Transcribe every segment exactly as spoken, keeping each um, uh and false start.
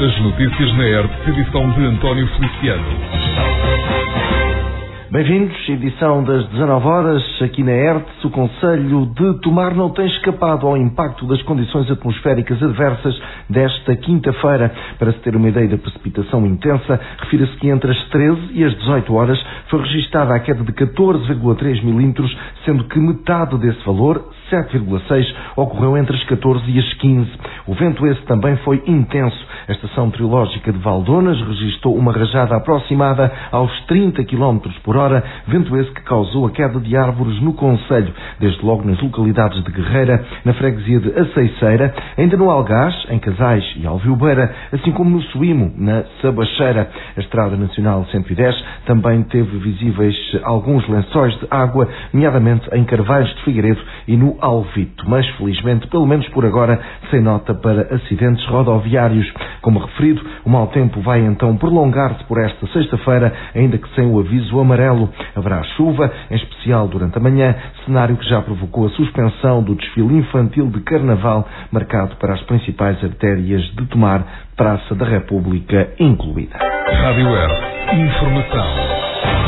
As notícias na E R T, edição de António Feliciano. Bem-vindos, edição das dezanove horas, aqui na E R T. O Conselho de Tomar não tem escapado ao impacto das condições atmosféricas adversas desta quinta-feira. Para se ter uma ideia da precipitação intensa, refira-se que entre as treze e as dezoito horas foi registada a queda de catorze vírgula três milímetros, sendo que metade desse valor, sete vírgula seis, ocorreu entre as catorze e as quinze. O vento esse também foi intenso. A estação meteorológica de Valdonas registrou uma rajada aproximada aos trinta quilómetros por hora, vento esse que causou a queda de árvores no concelho, desde logo nas localidades de Guerreira, na freguesia de Aceiceira, ainda no Algás, em Casais e Alviobeira, assim como no Suímo, na Sabacheira. A Estrada Nacional cento e dez também teve visíveis alguns lençóis de água, nomeadamente em Carvalhos de Figueiredo e no Alvito, mas felizmente, pelo menos por agora, sem nota para acidentes rodoviários. Como referido, o mau tempo vai então prolongar-se por esta sexta-feira, ainda que sem o aviso amarelo. Haverá chuva, em especial durante a manhã, cenário que já provocou a suspensão do desfile infantil de Carnaval, marcado para as principais artérias de Tomar, Praça da República incluída. Rádio E R T, informação.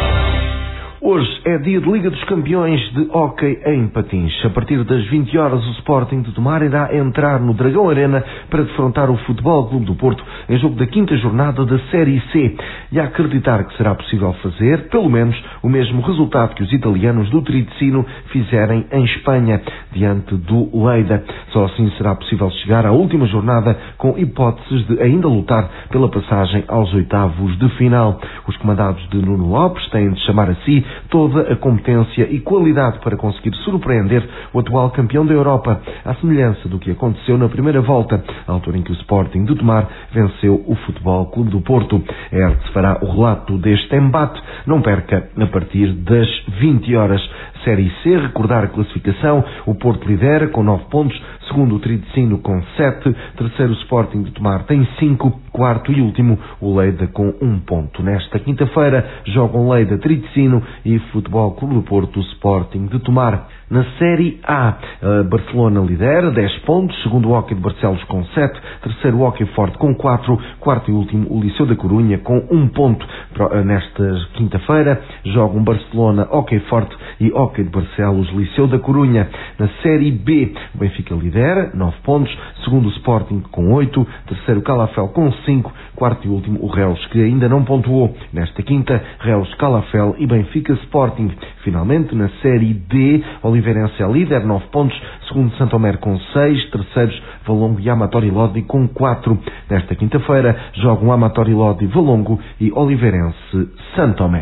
Hoje é dia de Liga dos Campeões de Hóquei em Patins. A partir das vinte horas, o Sporting de Tomar irá entrar no Dragão Arena para defrontar o Futebol Clube do Porto em jogo da quinta jornada da Série C. E a acreditar que será possível fazer, pelo menos, o mesmo resultado que os italianos do Tricino fizerem em Espanha, diante do Leida. Só assim será possível chegar à última jornada com hipóteses de ainda lutar pela passagem aos oitavos de final. Os comandados de Nuno Lopes têm de chamar a si toda a competência e qualidade para conseguir surpreender o atual campeão da Europa, à semelhança do que aconteceu na primeira volta, à altura em que o Sporting de Tomar venceu o Futebol Clube do Porto. A E R T fará o relato deste embate. Não perca a partir das vinte horas. Série C, recordar a classificação: o Porto lidera com nove pontos, segundo o Tricino com sete, terceiro o Sporting de Tomar tem cinco, quarto e último o Leida com um ponto. Nesta quinta-feira jogam Leida, Tricino e Futebol Clube do Porto, Sporting de Tomar. Na Série A, a Barcelona lidera, dez pontos, segundo o Hóquei de Barcelos com sete, terceiro o Hóquei Forte com quatro, quarto e último o Liceu da Corunha com um ponto. Nesta quinta-feira jogam Barcelona, Hóquei Forte e Hóquei de Barcelos, Liceu da Corunha. Na Série B, o Benfica lidera, nove pontos, segundo o Sporting com oito, terceiro o Calafel com cinco, quarto e último o Reus, que ainda não pontuou. Nesta quinta, Reus, Calafel e Benfica Sporting. Finalmente, na Série D, Oliveirense é líder, nove pontos, segundo Santomé com seis, terceiros Valongo e Amatori Lodi com quatro. Nesta quinta-feira, jogam Amatori Lodi, Valongo e Oliveirense Santomé.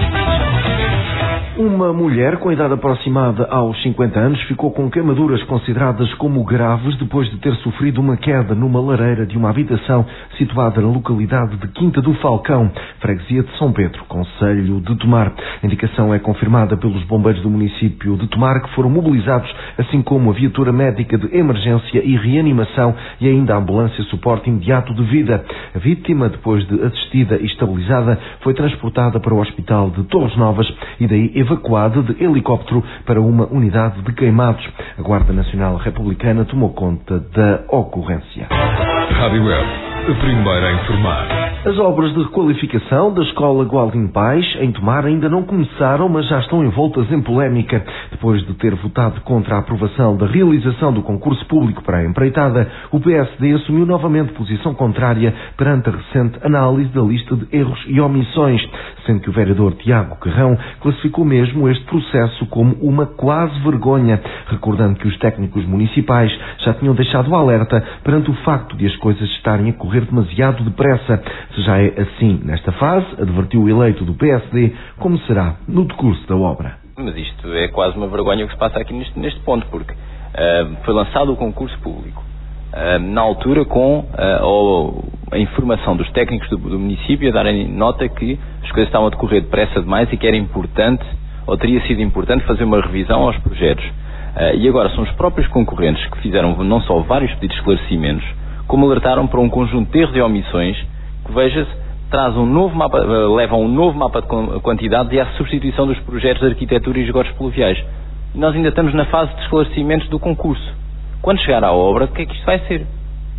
Uma mulher com idade aproximada aos cinquenta anos ficou com queimaduras consideradas como graves depois de ter sofrido uma queda numa lareira de uma habitação situada na localidade de Quinta do Falcão, freguesia de São Pedro, concelho de Tomar. A indicação é confirmada pelos bombeiros do município de Tomar, que foram mobilizados, assim como a viatura médica de emergência e reanimação e ainda a ambulância suporte imediato de vida. A vítima, depois de assistida e estabilizada, foi transportada para o hospital de Torres Novas e daí evacuada de helicóptero para uma unidade de queimados. A Guarda Nacional Republicana tomou conta da ocorrência. Rádio E R T, a primeira a informar. As obras de requalificação da Escola Gualdim Pais, em Tomar, ainda não começaram, mas já estão envoltas em polémica. Depois de ter votado contra a aprovação da realização do concurso público para a empreitada, o P S D assumiu novamente posição contrária perante a recente análise da lista de erros e omissões, sendo que o vereador Tiago Carrão classificou mesmo este processo como uma quase vergonha, recordando que os técnicos municipais já tinham deixado o alerta perante o facto de as coisas estarem a correr demasiado depressa. Se já é assim nesta fase, advertiu o eleito do P S D, como será no decurso da obra. Mas isto é quase uma vergonha o que se passa aqui neste, neste ponto, porque uh, foi lançado o concurso público. Uh, na altura com uh, a informação dos técnicos do, do município a darem nota que as coisas estavam a decorrer depressa demais e que era importante, ou teria sido importante, fazer uma revisão aos projetos. Uh, e agora são os próprios concorrentes que fizeram não só vários pedidos de esclarecimentos, como alertaram para um conjunto de erros e omissões que, veja-se, traz um novo mapa, leva a um novo mapa de quantidades e à substituição dos projetos de arquitetura e esgotos pluviais. E nós ainda estamos na fase de esclarecimentos do concurso. Quando chegar à obra, o que é que isto vai ser?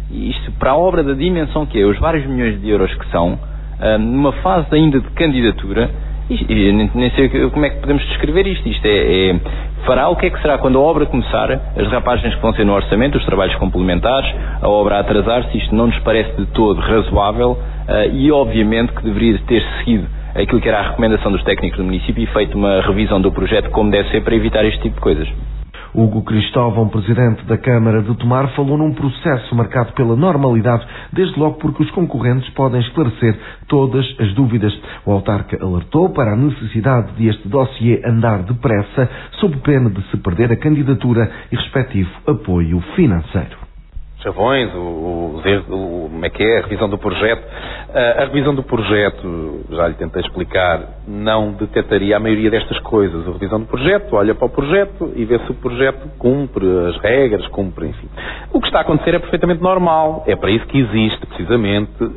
E isto, para a obra da dimensão que é, os vários milhões de euros que são, uh, numa fase ainda de candidatura, isto, e nem, nem sei como é que podemos descrever isto. Isto é, é, fará o que é que será quando a obra começar, as rapagens que vão ser no orçamento, os trabalhos complementares, a obra a atrasar-se, isto não nos parece de todo razoável uh, e obviamente que deveria ter seguido aquilo que era a recomendação dos técnicos do município e feito uma revisão do projeto como deve ser para evitar este tipo de coisas. Hugo Cristóvão, presidente da Câmara de Tomar, falou num processo marcado pela normalidade, desde logo porque os concorrentes podem esclarecer todas as dúvidas. O autarca alertou para a necessidade de este dossiê andar depressa, sob pena de se perder a candidatura e respectivo apoio financeiro. Chavões, o, o, o, como é que é, a revisão do projeto. A, a revisão do projeto, já lhe tentei explicar, não detetaria a maioria destas coisas. A revisão do projeto, olha para o projeto e vê se o projeto cumpre as regras, cumpre, enfim. O que está a acontecer é perfeitamente normal. É para isso que existe, precisamente, uh,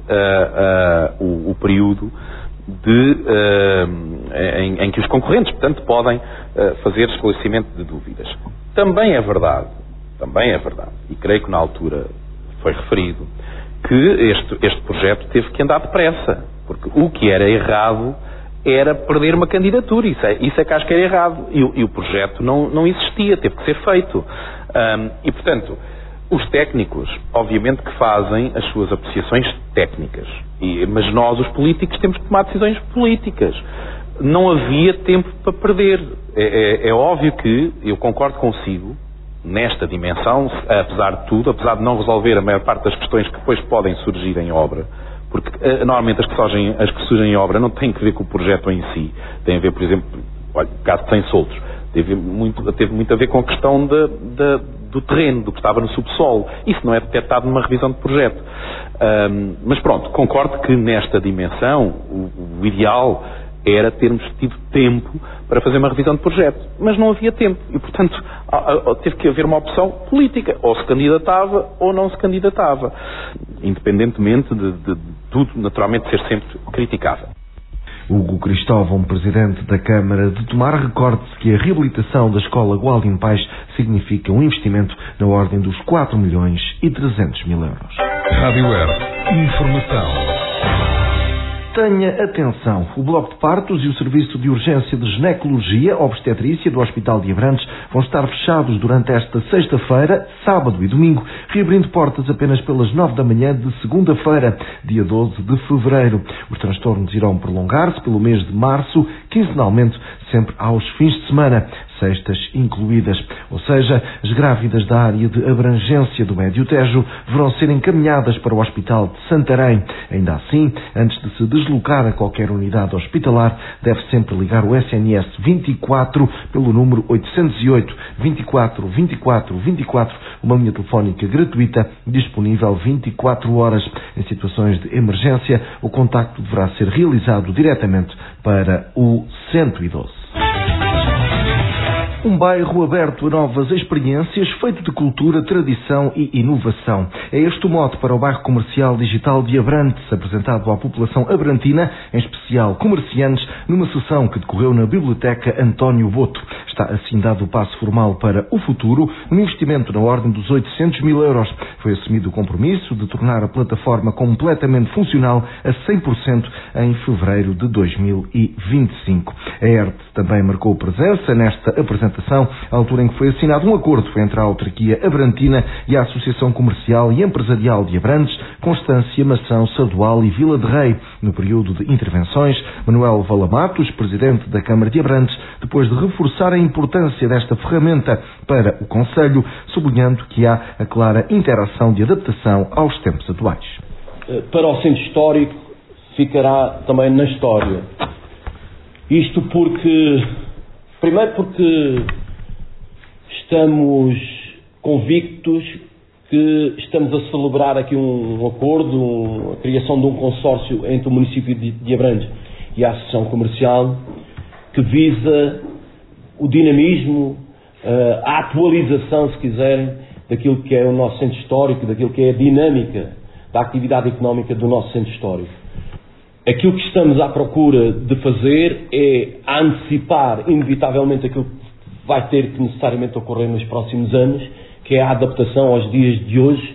uh, o, o período de, uh, em, em que os concorrentes, portanto, podem uh, fazer esclarecimento de dúvidas. Também é verdade Também é verdade, e creio que na altura foi referido, que este, este projeto teve que andar depressa, porque o que era errado era perder uma candidatura, isso é, isso é que acho que era errado, e, e o projeto não, não existia, teve que ser feito. Um, e, portanto, os técnicos, obviamente que fazem as suas apreciações técnicas, e, mas nós, os políticos, temos que tomar decisões políticas. Não havia tempo para perder. É, é, é óbvio que, eu concordo consigo, nesta dimensão, apesar de tudo, apesar de não resolver a maior parte das questões que depois podem surgir em obra, porque uh, normalmente as que, surgem, as que surgem em obra não têm que ver com o projeto em si, têm a ver, por exemplo, olha, o caso de cem soltos, teve muito, teve muito a ver com a questão de, de, do terreno, do que estava no subsolo. Isso não é detectado numa revisão de projeto. Um, mas pronto, concordo que nesta dimensão o, o ideal era termos tido tempo para fazer uma revisão de projeto. Mas não havia tempo. E, portanto, teve que haver uma opção política. Ou se candidatava ou não se candidatava. Independentemente de, de, de tudo, naturalmente, ser sempre criticável. Hugo Cristóvão, presidente da Câmara de Tomar, recorde-se que a reabilitação da escola Gualdim Pais significa um investimento na ordem dos quatro milhões e trezentos mil euros. Rádio Air. Informação. Tenha atenção, o bloco de partos e o serviço de urgência de ginecologia obstetrícia do Hospital de Abrantes vão estar fechados durante esta sexta-feira, sábado e domingo, reabrindo portas apenas pelas nove da manhã de segunda-feira, dia doze de fevereiro. Os transtornos irão prolongar-se pelo mês de março, quinzenalmente, sempre aos fins de semana, sextas incluídas. Ou seja, as grávidas da área de abrangência do Médio Tejo deverão ser encaminhadas para o Hospital de Santarém. Ainda assim, antes de se deslocar a qualquer unidade hospitalar, deve sempre ligar o S N S vinte e quatro pelo número oitocentos e oito, vinte e quatro, vinte e quatro, vinte e quatro, uma linha telefónica gratuita disponível vinte e quatro horas. Em situações de emergência, o contacto deverá ser realizado diretamente para o cento e doze. Um bairro aberto a novas experiências, feito de cultura, tradição e inovação. É este o mote para o bairro comercial digital de Abrantes, apresentado à população abrantina, em especial comerciantes, numa sessão que decorreu na Biblioteca António Boto. Está assim dado o passo formal para o futuro, um investimento na ordem dos oitocentos mil euros. Foi assumido o compromisso de tornar a plataforma completamente funcional a cem por cento em fevereiro de dois mil e vinte e cinco. A E R T também marcou presença nesta apresentação, à altura em que foi assinado um acordo entre a autarquia abrantina e a Associação Comercial e Empresarial de Abrantes, Constância, Mação, Sadoal e Vila de Rei. No período de intervenções, Manuel Valamatos, presidente da Câmara de Abrantes, depois de reforçar a importância desta ferramenta para o Concelho, sublinhando que há a clara interação de adaptação aos tempos atuais. Para o centro histórico ficará também na história. Isto porque, primeiro porque estamos convictos que estamos a celebrar aqui um acordo, um, a criação de um consórcio entre o município de, de Abrantes e a Associação Comercial, que visa o dinamismo, a atualização, se quiserem, daquilo que é o nosso centro histórico, daquilo que é a dinâmica da atividade económica do nosso centro histórico. Aquilo que estamos à procura de fazer é antecipar, inevitavelmente, aquilo que vai ter que necessariamente ocorrer nos próximos anos, que é a adaptação aos dias de hoje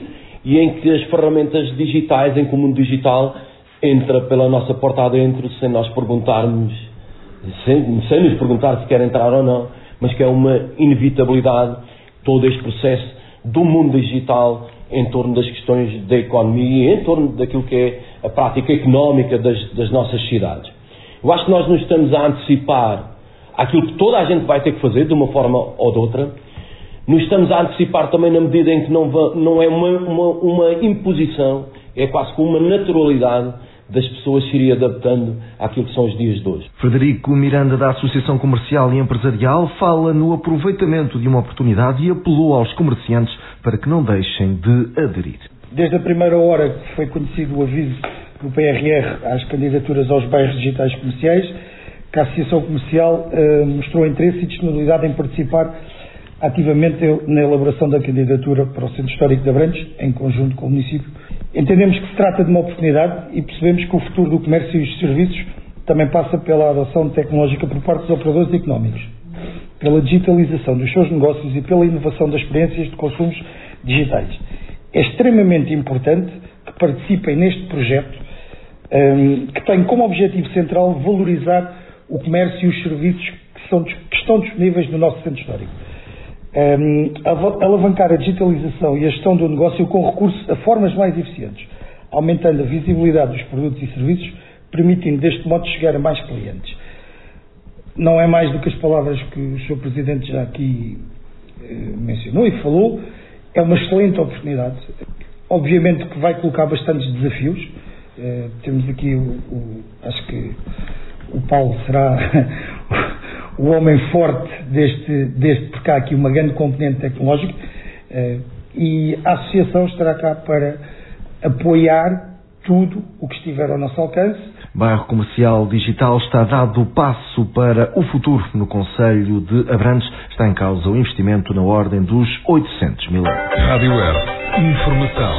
e em que as ferramentas digitais, em que o mundo digital entra pela nossa porta adentro sem nós perguntarmos, sem, sem nos perguntar se quer entrar ou não, mas que é uma inevitabilidade todo este processo do mundo digital em torno das questões da economia e em torno daquilo que é a prática económica das, das nossas cidades. Eu acho que nós nos estamos a antecipar àquilo que toda a gente vai ter que fazer de uma forma ou de outra. Nos estamos a antecipar também na medida em que não, va, não é uma, uma, uma imposição, é quase como uma naturalidade das pessoas se irem adaptando àquilo que são os dias de hoje. Frederico Miranda, da Associação Comercial e Empresarial, fala no aproveitamento de uma oportunidade e apelou aos comerciantes para que não deixem de aderir. Desde a primeira hora que foi conhecido o aviso do P R R às candidaturas aos bairros digitais comerciais, que a Associação Comercial eh, mostrou interesse e disponibilidade em participar ativamente na elaboração da candidatura para o Centro Histórico de Abrantes, em conjunto com o município. Entendemos que se trata de uma oportunidade e percebemos que o futuro do comércio e os serviços também passa pela adoção tecnológica por parte dos operadores económicos, pela digitalização dos seus negócios e pela inovação das experiências de consumos digitais. É extremamente importante que participem neste projeto um, que tem como objetivo central valorizar o comércio e os serviços que, são, que estão disponíveis no nosso centro histórico. Um, alavancar a digitalização e a gestão do negócio com recurso a formas mais eficientes, aumentando a visibilidade dos produtos e serviços, permitindo deste modo chegar a mais clientes. Não é mais do que as palavras que o senhor Presidente já aqui eh, mencionou e falou. É uma excelente oportunidade. Obviamente que vai colocar bastantes desafios. Eh, temos aqui o, o acho que o Paulo será o homem forte deste, deste, porque há aqui uma grande componente tecnológica, eh, e a Associação estará cá para apoiar tudo o que estiver ao nosso alcance. Bairro Comercial Digital está dado o passo para o futuro. No Concelho de Abrantes está em causa o investimento na ordem dos oitocentos mil euros. Rádio Web. Informação.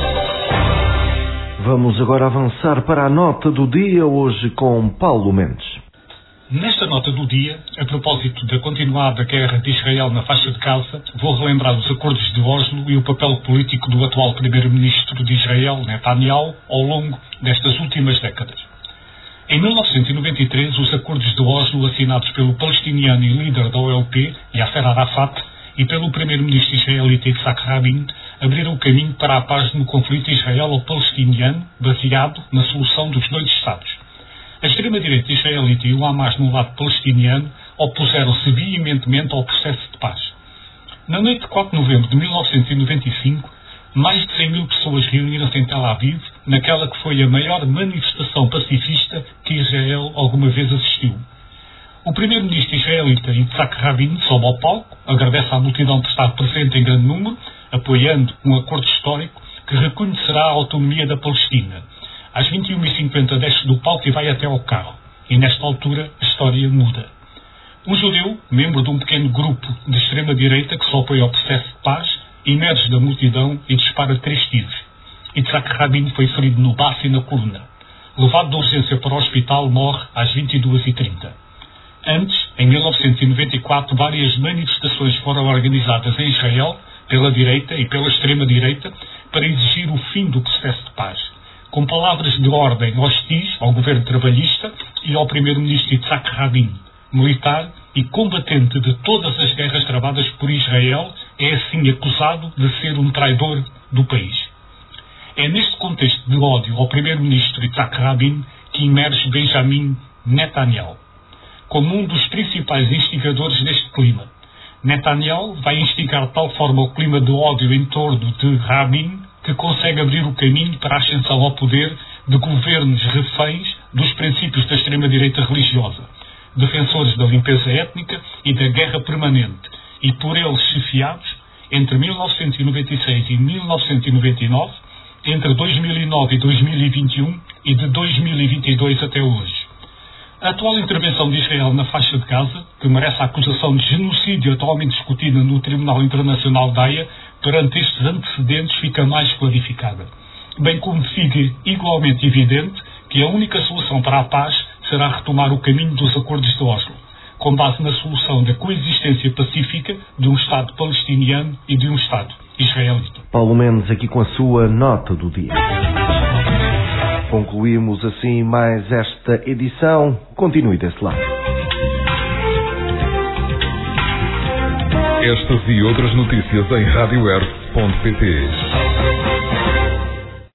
Vamos agora avançar para a nota do dia, hoje com Paulo Mendes. Nesta nota do dia, a propósito da continuada guerra de Israel na faixa de Gaza, vou relembrar os acordos de Oslo e o papel político do atual primeiro-ministro de Israel, Netanyahu, ao longo destas últimas décadas. Em mil novecentos e noventa e três, os acordos de Oslo, assinados pelo palestiniano e líder da O L P, Yasser Arafat, e pelo primeiro-ministro israelita Yitzhak Rabin, abriram o caminho para a paz no conflito israelo-palestiniano, baseado na solução dos dois Estados. A extrema-direita israelita e o Hamas no lado palestiniano opuseram-se veementemente ao processo de paz. Na noite de quatro de novembro de mil novecentos e noventa e cinco, mais de cem mil pessoas reuniram-se em Tel Aviv, naquela que foi a maior manifestação pacifista que Israel alguma vez assistiu. O primeiro-ministro israelita Yitzhak Rabin sobe ao palco, agradece à multidão por estar presente em grande número, apoiando um acordo histórico que reconhecerá a autonomia da Palestina. Às vinte e uma e cinquenta desce do palco e vai até ao carro. E nesta altura a história muda. Um judeu, membro de um pequeno grupo de extrema-direita que se opõe ao processo de paz, emerge da multidão e dispara três tiros. Yitzhak Rabin foi ferido no baço e na coluna. Levado de urgência para o hospital, morre às vinte e duas e trinta. Antes, em mil novecentos e noventa e quatro, várias manifestações foram organizadas em Israel, pela direita e pela extrema-direita, para exigir o fim do processo de paz, com palavras de ordem hostis ao governo trabalhista e ao primeiro-ministro Yitzhak Rabin, militar e combatente de todas as guerras travadas por Israel, é assim acusado de ser um traidor do país. É neste contexto de ódio ao primeiro-ministro Yitzhak Rabin que emerge Benjamin Netanyahu, como um dos principais instigadores deste clima. Netanyahu vai instigar de tal forma o clima de ódio em torno de Rabin que consegue abrir o caminho para a ascensão ao poder de governos reféns dos princípios da extrema-direita religiosa, defensores da limpeza étnica e da guerra permanente, e por eles chefiados, entre mil novecentos e noventa e seis e mil novecentos e noventa e nove, entre dois mil e nove e dois mil e vinte e um e de dois mil e vinte e dois até hoje. A atual intervenção de Israel na faixa de Gaza, que merece a acusação de genocídio atualmente discutida no Tribunal Internacional da Haia, perante estes antecedentes fica mais clarificada. Bem como fica igualmente evidente que a única solução para a paz será retomar o caminho dos acordos de Oslo, com base na solução da coexistência pacífica de um Estado palestiniano e de um Estado israelita. Paulo Mendes aqui com a sua nota do dia. Concluímos assim mais esta edição. Continue desse lado. Estas e outras notícias em rádio r ponto pt.